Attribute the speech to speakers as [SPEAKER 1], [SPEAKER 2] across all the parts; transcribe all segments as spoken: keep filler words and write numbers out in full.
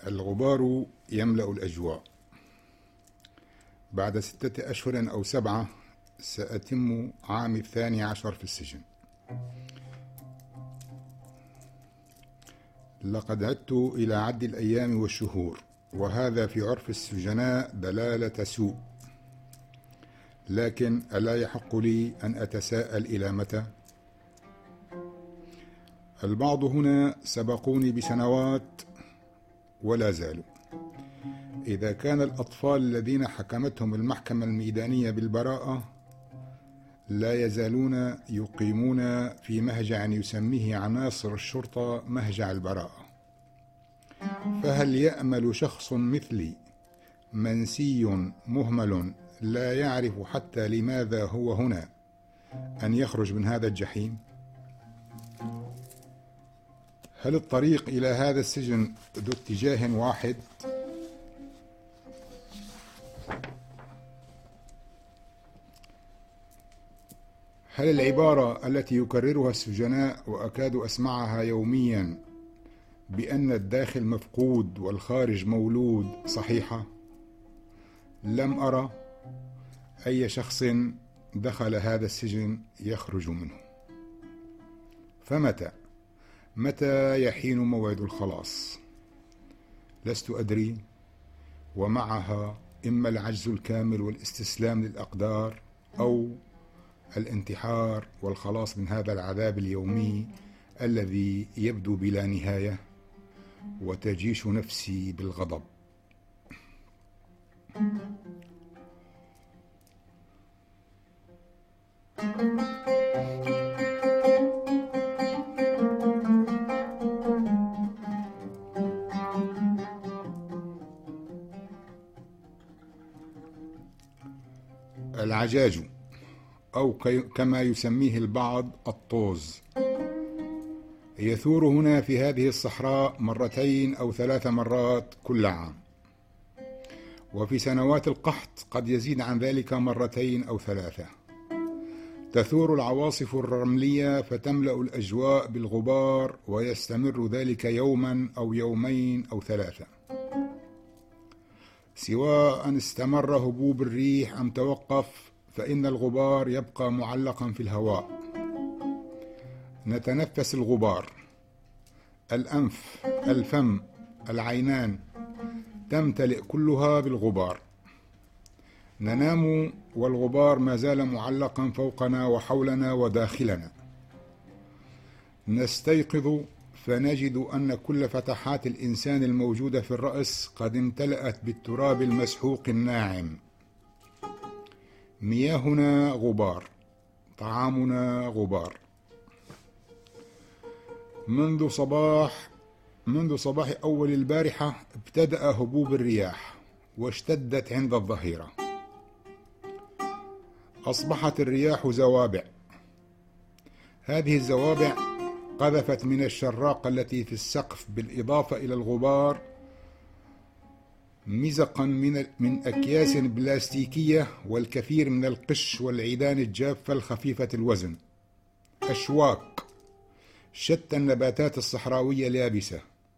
[SPEAKER 1] الغبار يملأ الأجواء. بعد ستة أشهر أو سبعة سأتم عامي الثاني عشر في السجن. لقد عدت إلى عد الأيام والشهور، وهذا في عرف السجناء دلالة سوء. لكن ألا يحق لي أن أتساءل إلى متى؟ البعض هنا سبقوني بسنوات ولا زالوا. إذا كان الأطفال الذين حكمتهم المحكمة الميدانية بالبراءة لا يزالون يقيمون في مهجع يسميه عناصر الشرطة مهجع البراءة، فهل يأمل شخص مثلي منسي مهمل لا يعرف حتى لماذا هو هنا أن يخرج من هذا الجحيم؟ هل الطريق إلى هذا السجن ذو اتجاه واحد؟ هل العبارة التي يكررها السجناء وأكاد أسمعها يوميا بأن الداخل مفقود والخارج مولود صحيحة؟ لم أرى أي شخص دخل هذا السجن يخرج منه. فمتى متى يحين موعد الخلاص؟ لست أدري، ومعها إما العجز الكامل والاستسلام للأقدار أو الانتحار والخلاص من هذا العذاب اليومي الذي يبدو بلا نهاية، وتجيش نفسي بالغضب. العجاج أو كما يسميه البعض الطوز يثور هنا في هذه الصحراء مرتين أو ثلاث مرات كل عام، وفي سنوات القحط قد يزيد عن ذلك مرتين أو ثلاثة. تثور العواصف الرملية فتملأ الأجواء بالغبار، ويستمر ذلك يوما أو يومين أو ثلاثة، سواء استمر هبوب الريح أم توقف، فإن الغبار يبقى معلقا في الهواء. نتنفس الغبار، الأنف، الفم، العينان تمتلئ كلها بالغبار. ننام والغبار ما زال معلقا فوقنا وحولنا وداخلنا. نستيقظ فنجد أن كل فتحات الإنسان الموجودة في الرأس قد امتلأت بالتراب المسحوق الناعم. مياهنا غبار، طعامنا غبار. منذ صباح منذ صباح أول البارحة ابتدأ هبوب الرياح واشتدت عند الظهيرة. أصبحت الرياح زوابع. هذه الزوابع قذفت من الشراقة التي في السقف بالإضافة إلى الغبار مزقا من من أكياس بلاستيكية والكثير من القش والعيدان الجافة الخفيفة الوزن. أشواك، شتى النباتات الصحراوية اليابسة.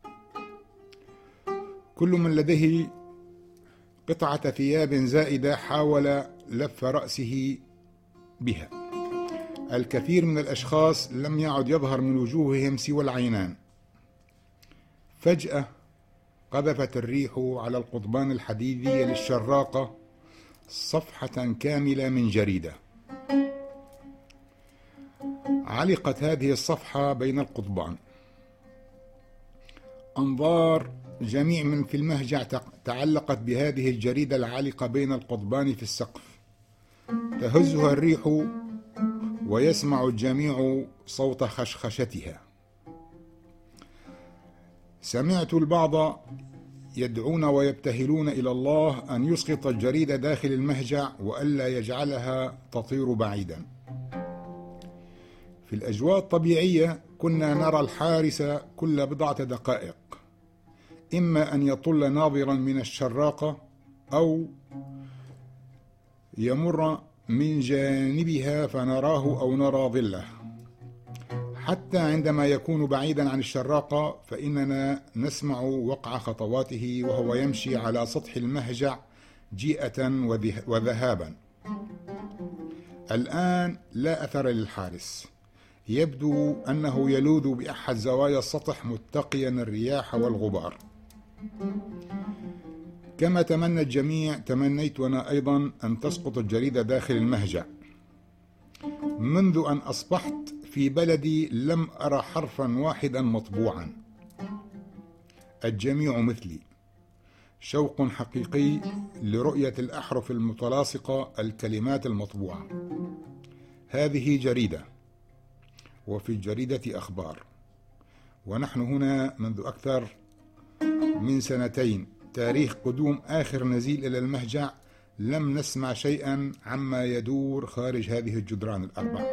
[SPEAKER 1] كل من لديه قطعة ثياب زائدة حاول لف رأسه بها. الكثير من الأشخاص لم يعد يظهر من وجوههم سوى العينان. فجأة قذفت الريح على القضبان الحديدية للشراقة صفحة كاملة من جريدة. علقت هذه الصفحة بين القضبان. أنظار جميع من في المهجع تعلقت بهذه الجريدة العالقة بين القضبان في السقف. تهزها الريح ويسمع الجميع صوت خشخشتها. سمعت البعض يدعون ويبتهلون إلى الله أن يسقط الجريدة داخل المهجع وألا يجعلها تطير بعيدا. في الأجواء الطبيعية كنا نرى الحارس كل بضعة دقائق، إما أن يطل ناظرا من الشراقة أو يمر من جانبها فنراه أو نرى ظله. حتى عندما يكون بعيدا عن الشراقة فإننا نسمع وقع خطواته وهو يمشي على سطح المهجع جيئة وذهابا. الآن لا أثر للحارس، يبدو أنه يلوذ بأحد زوايا السطح متقيا الرياح والغبار. كما تمنى الجميع تمنيت أنا أيضا أن تسقط الجريدة داخل المهجع. منذ أن أصبحت في بلدي لم أرى حرفا واحدا مطبوعا. الجميع مثلي، شوق حقيقي لرؤية الأحرف المتلاصقة، الكلمات المطبوعة. هذه جريدة، وفي الجريدة أخبار، ونحن هنا منذ أكثر من سنتين، تاريخ قدوم آخر نزيل إلى المهجع، لم نسمع شيئا عما يدور خارج هذه الجدران الأربع.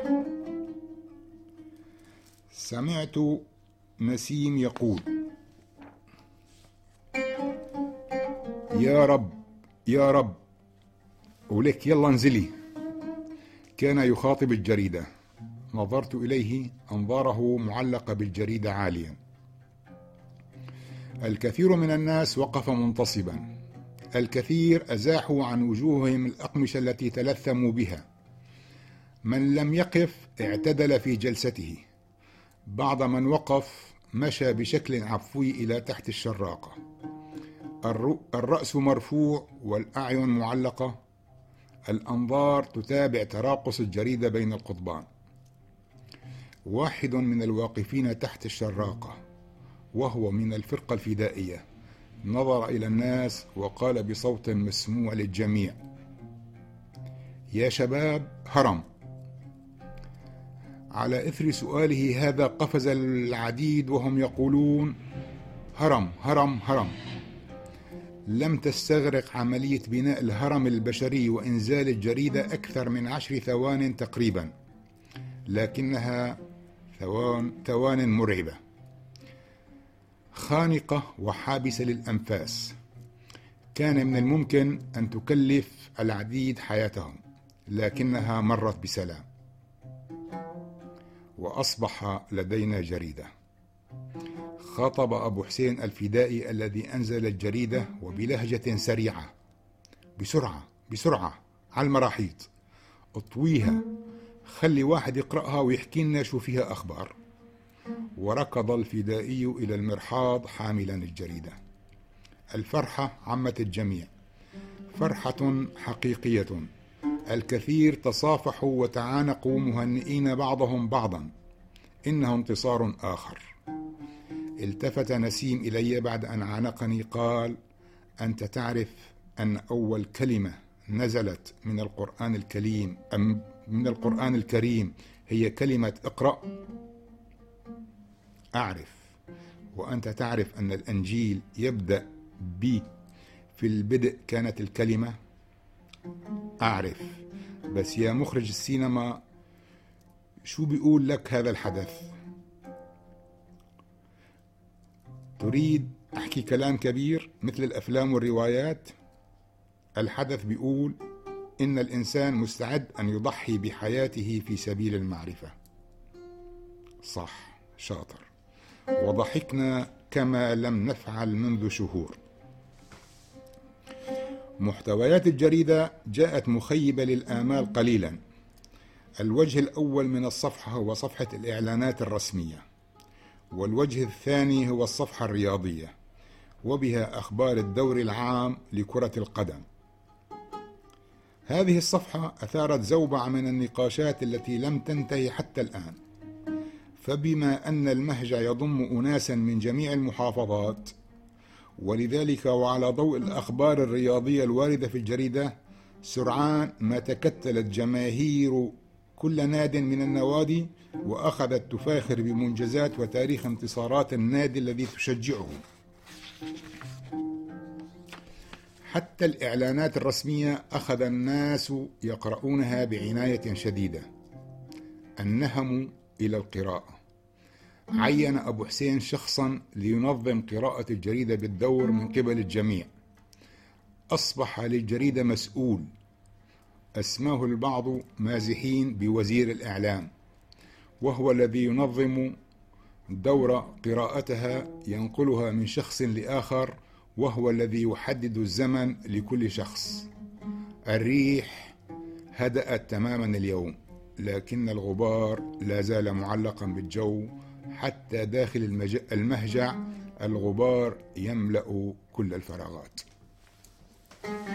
[SPEAKER 1] سمعت نسيم يقول: يا رب يا رب، ولك يلا انزلي. كان يخاطب الجريدة. نظرت إليه، أنظاره معلقة بالجريدة عاليا. الكثير من الناس وقف منتصبا، الكثير أزاحوا عن وجوههم الأقمشة التي تلثموا بها. من لم يقف اعتدل في جلسته. بعض من وقف مشى بشكل عفوي إلى تحت الشراقة. الرأس مرفوع والأعين معلقة، الأنظار تتابع تراقص الجريدة بين القضبان. واحد من الواقفين تحت الشراقة، وهو من الفرقة الفدائية، نظر إلى الناس وقال بصوت مسموع للجميع: يا شباب، هرم. على إثر سؤاله هذا قفز العديد وهم يقولون: هرم هرم هرم. لم تستغرق عملية بناء الهرم البشري وإنزال الجريدة أكثر من عشر ثوان تقريبا، لكنها ثوان, ثوان مرعبة، خانقة وحابسة للأنفاس. كان من الممكن أن تكلف العديد حياتهم، لكنها مرت بسلام. وأصبح لدينا جريدة. خاطب أبو حسين الفدائي الذي أنزل الجريدة وبلهجة سريعة: بسرعة بسرعة على المراحيض، اطويها، خلي واحد يقرأها ويحكي لنا شو فيها أخبار. وركض الفدائي إلى المرحاض حاملا الجريدة. الفرحة عمت الجميع، فرحة حقيقية. الكثير تصافحوا وتعانقوا مهنئين بعضهم بعضا. إنه انتصار آخر. التفت نسيم إلي بعد أن عانقني، قال: أنت تعرف أن أول كلمة نزلت من القرآن الكريم أم من القرآن الكريم هي كلمة اقرأ؟ أعرف. وأنت تعرف أن الإنجيل يبدأ ب في البدء كانت الكلمة؟ أعرف. بس يا مخرج السينما، شو بيقول لك هذا الحدث؟ تريد أحكي كلام كبير مثل الأفلام والروايات؟ الحدث بيقول إن الإنسان مستعد أن يضحي بحياته في سبيل المعرفة. صح، شاطر. وضحكنا كما لم نفعل منذ شهور. محتويات الجريدة جاءت مخيبة للآمال قليلا. الوجه الأول من الصفحة هو صفحة الإعلانات الرسمية، والوجه الثاني هو الصفحة الرياضية، وبها أخبار الدور العام لكرة القدم. هذه الصفحة أثارت زوبعة من النقاشات التي لم تنتهي حتى الآن. فبما أن المهجع يضم أناسا من جميع المحافظات، ولذلك وعلى ضوء الأخبار الرياضية الواردة في الجريدة، سرعان ما تكتلت جماهير كل ناد من النوادي وأخذت تفاخر بمنجزات وتاريخ انتصارات النادي الذي تشجعه. حتى الإعلانات الرسمية أخذ الناس يقرؤونها بعناية شديدة. النهم إلى القراءة. عين أبو حسين شخصا لينظم قراءة الجريدة بالدور من قبل الجميع. أصبح للجريدة مسؤول، أسماه البعض مازحين بوزير الإعلام، وهو الذي ينظم دور قراءتها، ينقلها من شخص لآخر، وهو الذي يحدد الزمن لكل شخص. الريح هدأت تماما اليوم، لكن الغبار لا زال معلقا بالجو حتى داخل المهجع. الغبار يملأ كل الفراغات.